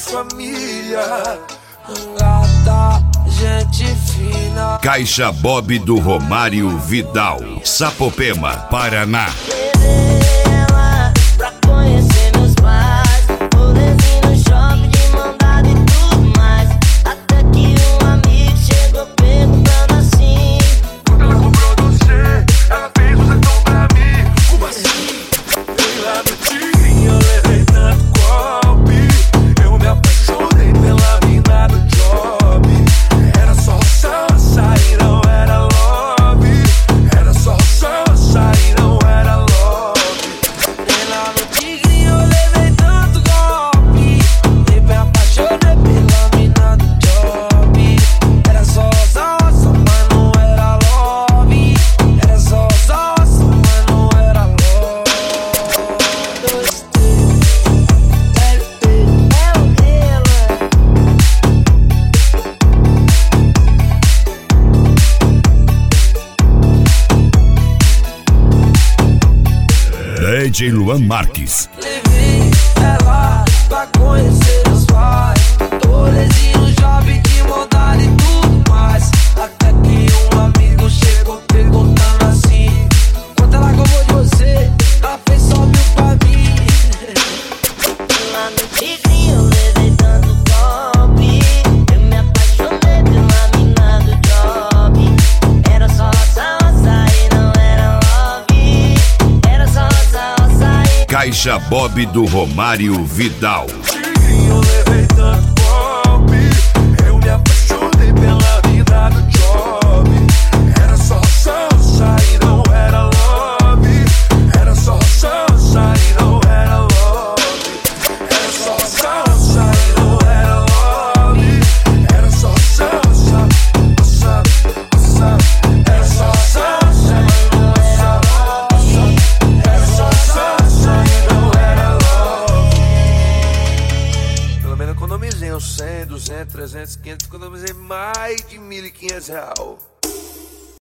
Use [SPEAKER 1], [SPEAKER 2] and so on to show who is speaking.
[SPEAKER 1] família. Gata, gente fina.
[SPEAKER 2] Caixa Bob do Romário Vidal, Sapopema, Paraná.
[SPEAKER 3] Ela pra conhecer meus pais, rolezinho no shopping de mão dada e tudo mais. Até que um amigo chegou perguntando assim:
[SPEAKER 1] quando ela comprou você, ela fez um sertão pra mim. Como assim? Fui lá no Tigrinho, eu levei tanto golpe. Eu me apaixonei pela mina do job. Era só açaí, não era love. Era só açaí, não era love. Fui lá no Tigrinho, eu levei tanto golpe. Eu me apaixonei pela mina do job. Era só mas não era love. Era só mas não era love. Dois,
[SPEAKER 2] DJ Luan Marques.
[SPEAKER 1] levei ela pra conhecer os pais. Rolezinho, job de modal e tudo mais. Até que um amigo chegou perguntando assim: quanto ela gostou de você? Ela fez só 1000 pra mim.
[SPEAKER 3] lá no Tigrinho eu levei tanto golpe. Eu me apaixonei pela mina do job. Era só açaí, não era love. Era só açaí.
[SPEAKER 2] Caixa Bob do Romário Vidal.
[SPEAKER 1] Tigrinho, eu levei tanto golpe. Eu me apaixonei pela vida do job. Era só açaí, não era love. Era só açaí, não era love. Era só açaí, não era love. Era só açaí. Era só açaí, não era love. Era só açaí, não era love. Pelo menos economizei uns 100, 200, 300, 500. Economizei mais de R$1.500.